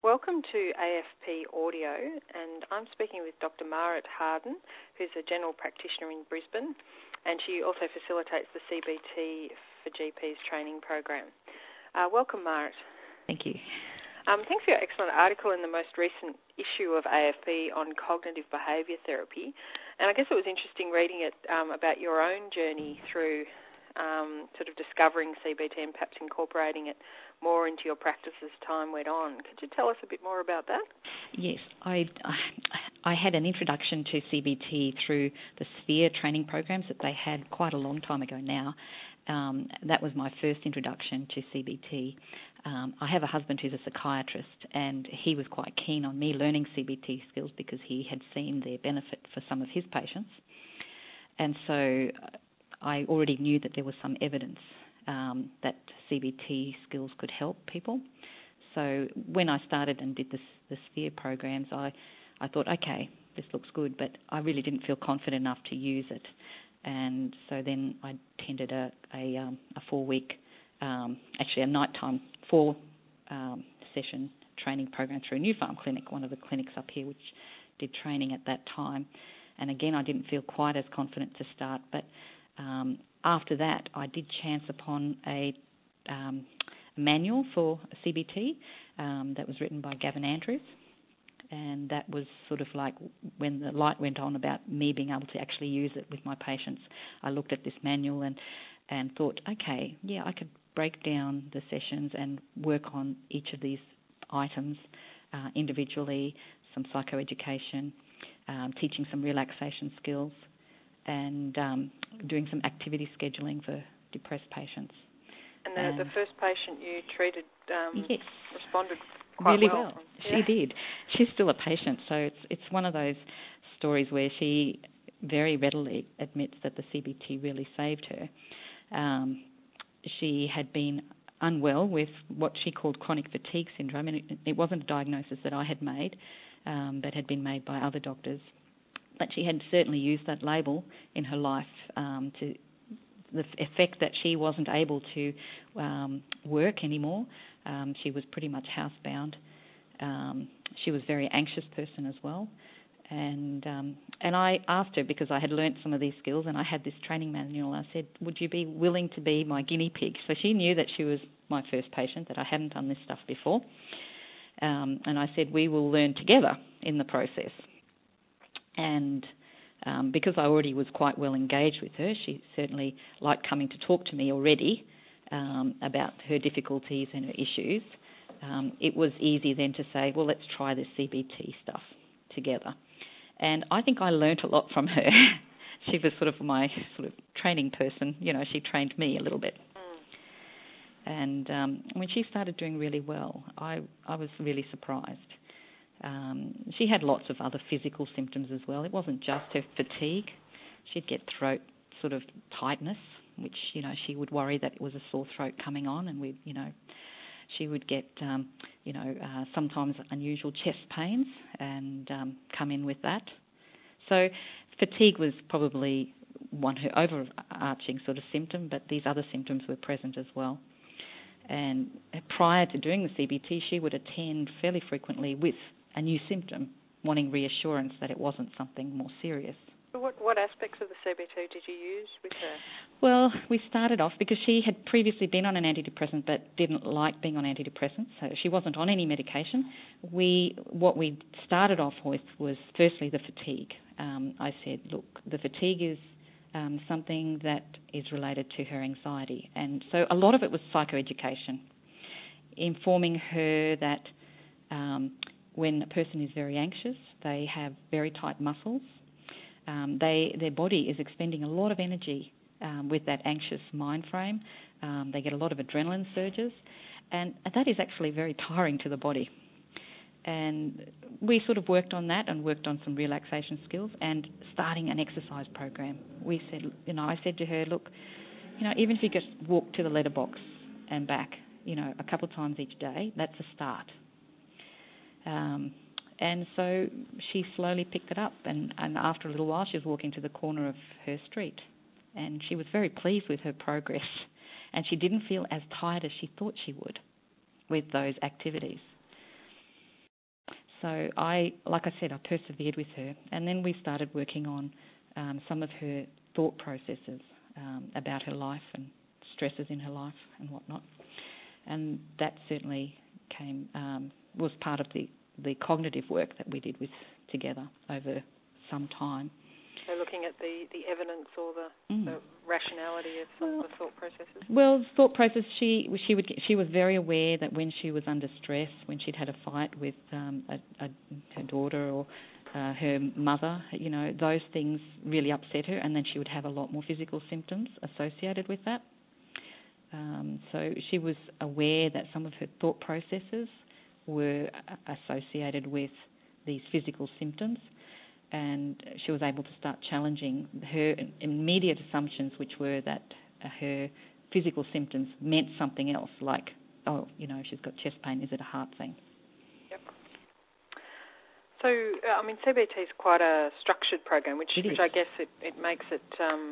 Welcome to AFP Audio, and I'm speaking with Dr. Marit Harden, who's a general practitioner in Brisbane, and she also facilitates the CBT for GPs training program. Welcome, Marit. Thank you. Thanks for your excellent article in the most recent issue of AFP on cognitive behaviour therapy, and I guess it was interesting reading it about your own journey through sort of discovering CBT and perhaps incorporating it more into your practice as time went on. Could you tell us a bit more about that? Yes, I had an introduction to CBT through the Sphere training programs that they had quite a long time ago now. That was my first introduction to CBT. I have a husband who's a psychiatrist, and he was quite keen on me learning CBT skills because he had seen their benefit for some of his patients. And so I already knew that there was some evidence that CBT skills could help people. So when I started and did the Sphere programs, I thought, okay, this looks good, but I really didn't feel confident enough to use it. And so then I attended a 4-week, actually a nighttime 4-session training program through New Farm Clinic, one of the clinics up here which did training at that time. And again, I didn't feel quite as confident to start, but after that, I did chance upon a manual for CBT that was written by Gavin Andrews, and that was sort of like when the light went on about me being able to actually use it with my patients. I looked at this manual and thought, okay, yeah, I could break down the sessions and work on each of these items individually, some psychoeducation, teaching some relaxation skills, and doing some activity scheduling for depressed patients. And the first patient you treated yes, responded quite really well. Yeah. She did. She's still a patient, so it's one of those stories where she very readily admits that the CBT really saved her. She had been unwell with what she called chronic fatigue syndrome, and it wasn't a diagnosis that I had made, but had been made by other doctors. But she had certainly used that label in her life to the effect that she wasn't able to work anymore. She was pretty much housebound. She was a very anxious person as well. And I asked her, because I had learnt some of these skills and I had this training manual, I said, would you be willing to be my guinea pig? So she knew that she was my first patient, that I hadn't done this stuff before. And I said, we will learn together in the process. And because I already was quite well engaged with her, she certainly liked coming to talk to me already about her difficulties and her issues. It was easy then to say, well, let's try this CBT stuff together. And I think I learnt a lot from her. She was sort of my sort of training person. You know, she trained me a little bit. And when she started doing really well, I was really surprised. She had lots of other physical symptoms as well. It wasn't just her fatigue. She'd get throat sort of tightness, which, you know, she would worry that it was a sore throat coming on, and she would get, sometimes unusual chest pains and come in with that. So fatigue was probably her overarching sort of symptom, but these other symptoms were present as well. And prior to doing the CBT, she would attend fairly frequently with a new symptom, wanting reassurance that it wasn't something more serious. What aspects of the CBT did you use with her? Well, we started off because she had previously been on an antidepressant but didn't like being on antidepressants, so she wasn't on any medication. What we started off with was firstly the fatigue. I said, look, the fatigue is something that is related to her anxiety. And so a lot of it was psychoeducation, informing her that when a person is very anxious, they have very tight muscles. Their body is expending a lot of energy with that anxious mind frame. They get a lot of adrenaline surges, and that is actually very tiring to the body. And we sort of worked on that and worked on some relaxation skills and starting an exercise program. I said to her, look, even if you just walk to the letterbox and back, a couple of times each day, that's a start. And so she slowly picked it up, and after a little while she was walking to the corner of her street, and she was very pleased with her progress, and she didn't feel as tired as she thought she would with those activities. So like I said, I persevered with her, and then we started working on some of her thought processes about her life and stresses in her life and whatnot. And that certainly was part of the cognitive work that we did together over some time. So looking at the evidence or the rationality of some of the thought processes? Well, thought process, she was very aware that when she was under stress, when she'd had a fight with her daughter or her mother, those things really upset her, and then she would have a lot more physical symptoms associated with that. So she was aware that some of her thought processes were associated with these physical symptoms, and she was able to start challenging her immediate assumptions, which were that her physical symptoms meant something else, like, she's got chest pain, is it a heart thing? Yep. So, CBT is quite a structured program, which I guess it makes it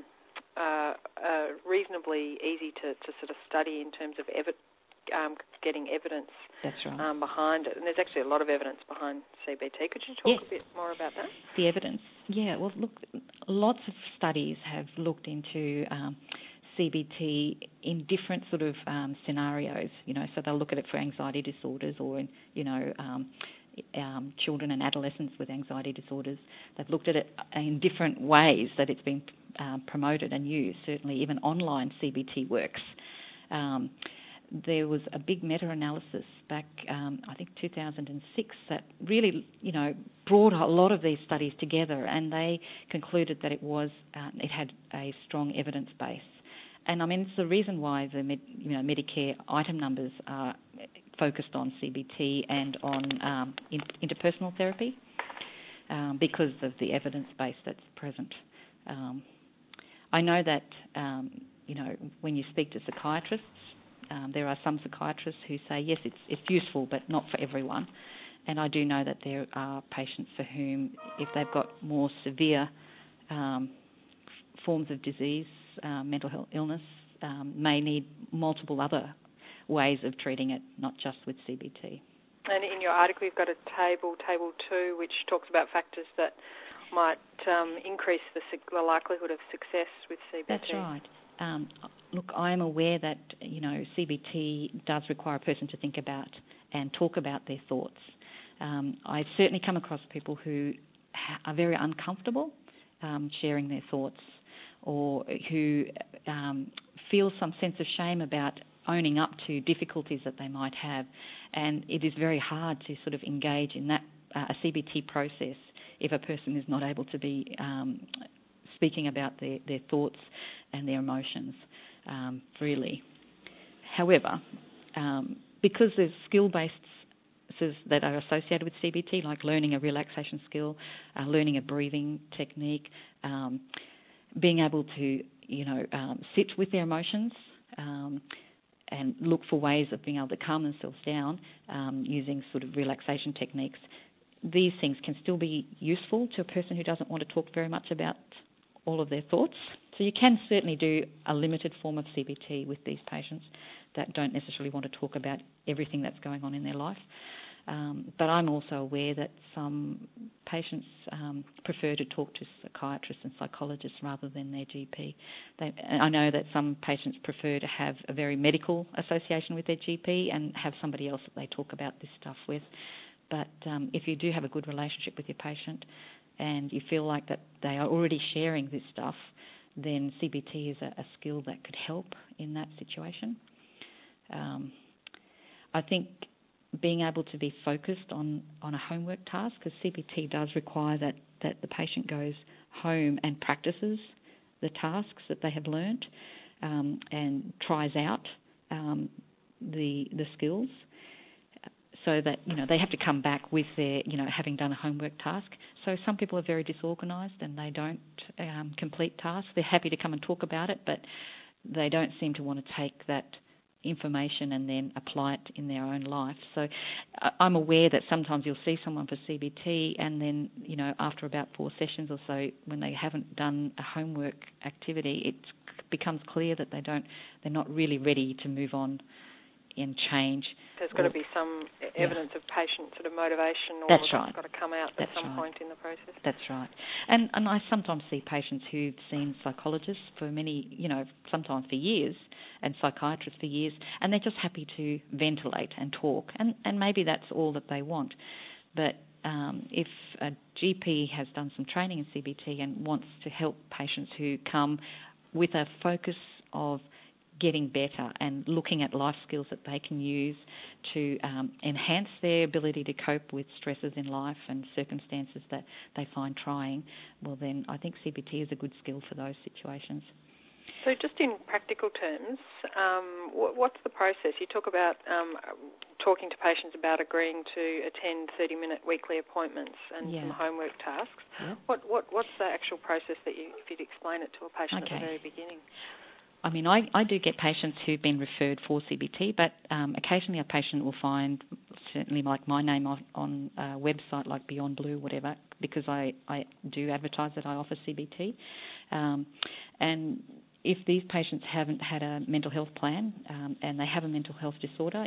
reasonably easy to sort of study in terms of getting evidence behind it. And there's actually a lot of evidence behind CBT. Could you talk a bit more about that? The evidence. Yeah, well, look, lots of studies have looked into CBT in different sort of scenarios, so they'll look at it for anxiety disorders or, children and adolescents with anxiety disorders. They've looked at it in different ways that it's been promoted and used. Certainly even online CBT works. There was a big meta-analysis back, I think 2006, that really, brought a lot of these studies together, and they concluded that it had a strong evidence base. And it's the reason why the Medicare item numbers are focused on CBT and on interpersonal therapy because of the evidence base that's present. I know that when you speak to psychiatrists, there are some psychiatrists who say, yes, it's useful, but not for everyone. And I do know that there are patients for whom, if they've got more severe forms of disease, mental health illness, may need multiple other ways of treating it, not just with CBT. And in your article, you've got a table 2, which talks about factors that might increase the likelihood of success with CBT. That's right. Look, I am aware that, CBT does require a person to think about and talk about their thoughts. I've certainly come across people who are very uncomfortable sharing their thoughts, or who feel some sense of shame about owning up to difficulties that they might have. And it is very hard to sort of engage in that a CBT process if a person is not able to be speaking about their thoughts and their emotions freely. However, because there's skill-based that are associated with CBT, like learning a relaxation skill, learning a breathing technique, being able to, sit with their emotions and look for ways of being able to calm themselves down using sort of relaxation techniques. These things can still be useful to a person who doesn't want to talk very much about all of their thoughts. So you can certainly do a limited form of CBT with these patients that don't necessarily want to talk about everything that's going on in their life. But I'm also aware that some patients prefer to talk to psychiatrists and psychologists rather than their GP. I know that some patients prefer to have a very medical association with their GP and have somebody else that they talk about this stuff with. But if you do have a good relationship with your patient and you feel like that they are already sharing this stuff, then CBT is a skill that could help in that situation. I think being able to be focused on a homework task, because CBT does require that the patient goes home and practices the tasks that they have learned and tries out the skills, so that they have to come back with their having done a homework task. So some people are very disorganised and they don't complete tasks. They're happy to come and talk about it, but they don't seem to want to take that information and then apply it in their own life. So I'm aware that sometimes you'll see someone for CBT and then, after about 4 sessions or so, when they haven't done a homework activity, it becomes clear that they're not really ready to move on and change. There's got to be some evidence of patient sort of motivation, or that's it's got to come out at some point in the process. That's right. And I sometimes see patients who've seen psychologists for many, sometimes for years, and psychiatrists for years, and they're just happy to ventilate and talk, and maybe that's all that they want. But if a GP has done some training in CBT and wants to help patients who come with a focus of getting better and looking at life skills that they can use to enhance their ability to cope with stresses in life and circumstances that they find trying, well then I think CBT is a good skill for those situations. So just in practical terms, what's the process? You talk about talking to patients about agreeing to attend 30-minute weekly appointments and some homework tasks. Yeah. What's the actual process that if you'd explain it to a patient at the very beginning? I mean, I do get patients who've been referred for CBT, but occasionally a patient will find, certainly like my name on a website like Beyond Blue, whatever, because I do advertise that I offer CBT. And if these patients haven't had a mental health plan and they have a mental health disorder,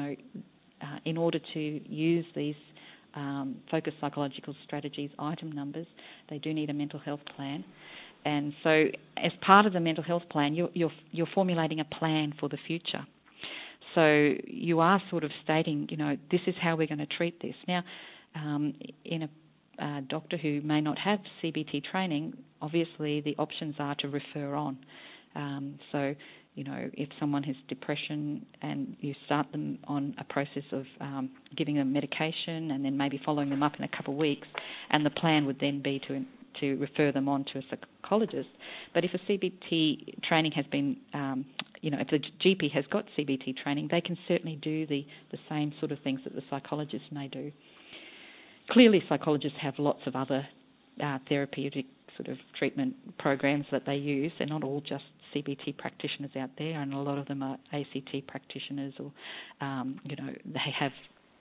in order to use these focused psychological strategies item numbers, they do need a mental health plan. And so as part of the mental health plan, you're formulating a plan for the future. So you are sort of stating, this is how we're going to treat this. Now, in a doctor who may not have CBT training, obviously the options are to refer on. So, if someone has depression and you start them on a process of giving them medication and then maybe following them up in a couple of weeks, and the plan would then be to refer them on to a psychologist. But if a CBT training has been, if the GP has got CBT training, they can certainly do the same sort of things that the psychologist may do. Clearly, psychologists have lots of other therapeutic sort of treatment programs that they use. They're not all just CBT practitioners out there, and a lot of them are ACT practitioners, or they have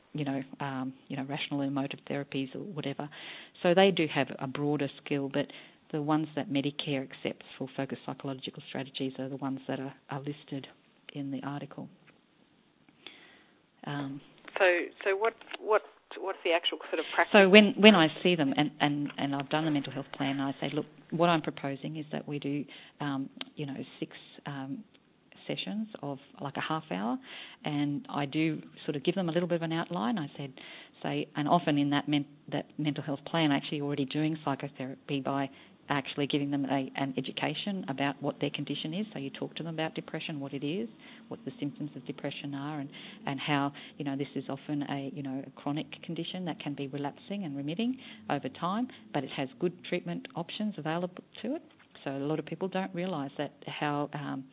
rational emotive therapies or whatever. So they do have a broader skill, but the ones that Medicare accepts for focused psychological strategies are the ones that are listed in the article. So what's the actual sort of practice? So when I see them and I've done the mental health plan, I say, look, what I'm proposing is that we do 6 sessions of like a half hour, and I do sort of give them a little bit of an outline. I and often in that mental health plan, actually already doing psychotherapy by actually giving them an education about what their condition is. So you talk to them about depression, what it is, what the symptoms of depression are, and how this is often a chronic condition that can be relapsing and remitting over time, but it has good treatment options available to it. So a lot of people don't realise that how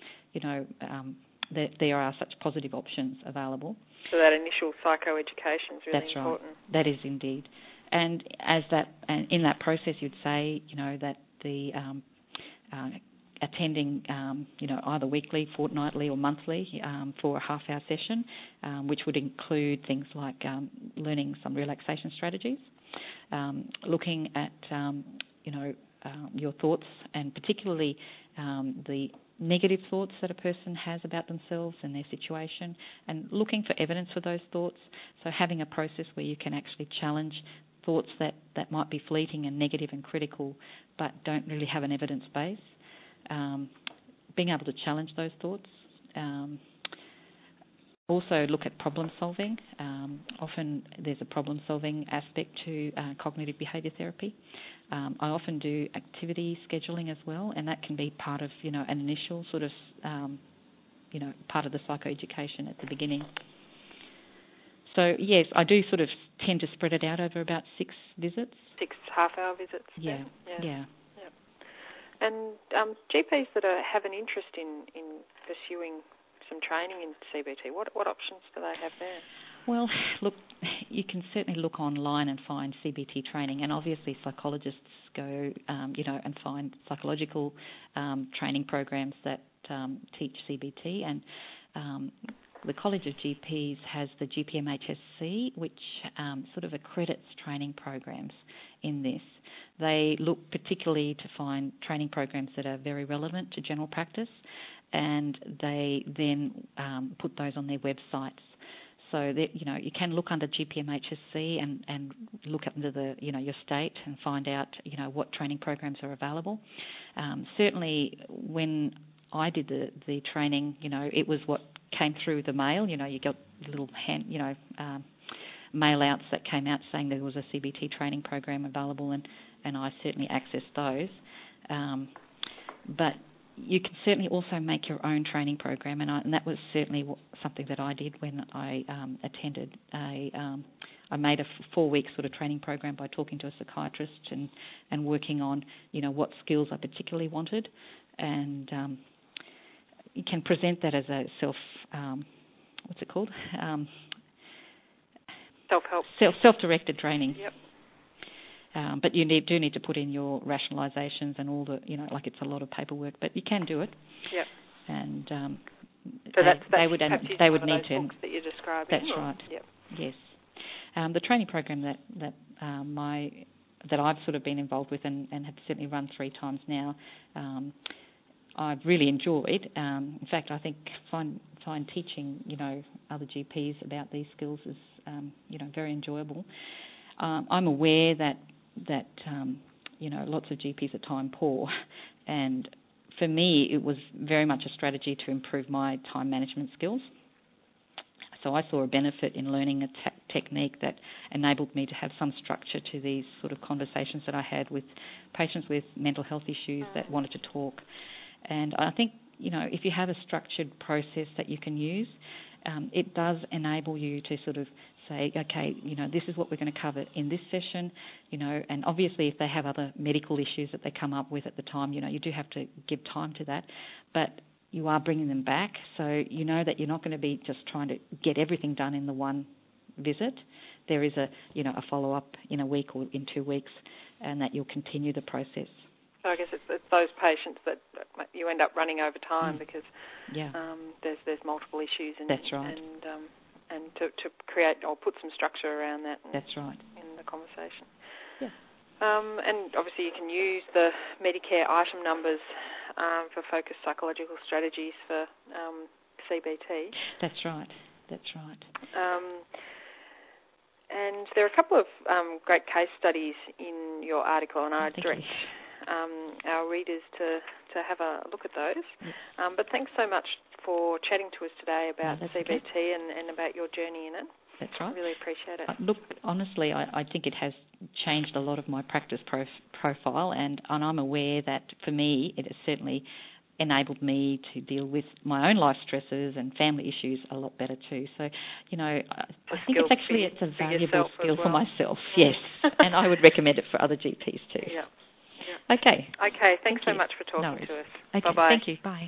that there are such positive options available. So that initial psychoeducation is really important. Right. That is indeed. And in that process, you'd say, that the attending, either weekly, fortnightly, or monthly for a half-hour session, which would include things like learning some relaxation strategies, looking at, your thoughts, and particularly the negative thoughts that a person has about themselves and their situation, and looking for evidence for those thoughts. So having a process where you can actually challenge thoughts that might be fleeting and negative and critical but don't really have an evidence base. Being able to challenge those thoughts. Also look at problem solving. Often there's a problem solving aspect to cognitive behaviour therapy. I often do activity scheduling as well, and that can be part of an initial sort of part of the psychoeducation at the beginning. So yes, I do sort of tend to spread it out over about 6 visits. 6 half-hour visits. Yeah. And GPs that have an interest in pursuing some training in CBT, what options do they have there? Well, look, you can certainly look online and find CBT training, and obviously psychologists go, and find psychological training programs that teach CBT, and the College of GPs has the GPMHSC, which sort of accredits training programs in this. They look particularly to find training programs that are very relevant to general practice, and they then put those on their websites. so that, you can look under GPMHSC and look under the, your state and find out, what training programs are available. Certainly when I did the training, it was what came through the mail. You got little mail outs that came out saying there was a CBT training program available, and I certainly accessed those. But you can certainly also make your own training program, and that was certainly something that I did when I attended I made a 4-week sort of training program by talking to a psychiatrist and working on, what skills I particularly wanted, and you can present that as a what's it called? Self-help. Self-directed training. Yep. But you do need to put in your rationalisations and all the, it's a lot of paperwork, but you can do it. Yep. And so they would need to. Books that you're describing. That's right. Yep. Yes. The training program that I've sort of been involved with and have certainly run 3 times now, I've really enjoyed. In fact, I think find teaching other GPs about these skills is very enjoyable. I'm aware that lots of GPs are time poor, and for me it was very much a strategy to improve my time management skills. So I saw a benefit in learning a technique that enabled me to have some structure to these sort of conversations that I had with patients with mental health issues that wanted to talk. And I think, if you have a structured process that you can use, it does enable you to sort of say, okay, this is what we're going to cover in this session, and obviously if they have other medical issues that they come up with at the time, you do have to give time to that, but you are bringing them back, so that you're not going to be just trying to get everything done in the one visit. There is a follow-up in a week or in 2 weeks, and that you'll continue the process. So I guess it's those patients that you end up running over time because there's multiple issues. That's right. And to create or put some structure around that. That's right. In the conversation. Yeah. And obviously you can use the Medicare item numbers for focused psychological strategies for CBT. That's right. That's right. And there are a couple of great case studies in your article, and I direct our readers to have a look at those. Yes. But thanks so much for chatting to us today about CBT okay. and about your journey in it. That's right. I really appreciate it. Look, honestly, I think it has changed a lot of my practice profile, and I'm aware that for me it has certainly enabled me to deal with my own life stresses and family issues a lot better too. So, I think it's a valuable skill for myself, yes, and I would recommend it for other GPs too. Yeah. Okay. Okay, thanks so much for talking to us. Okay, Bye-bye. Thank you. Bye.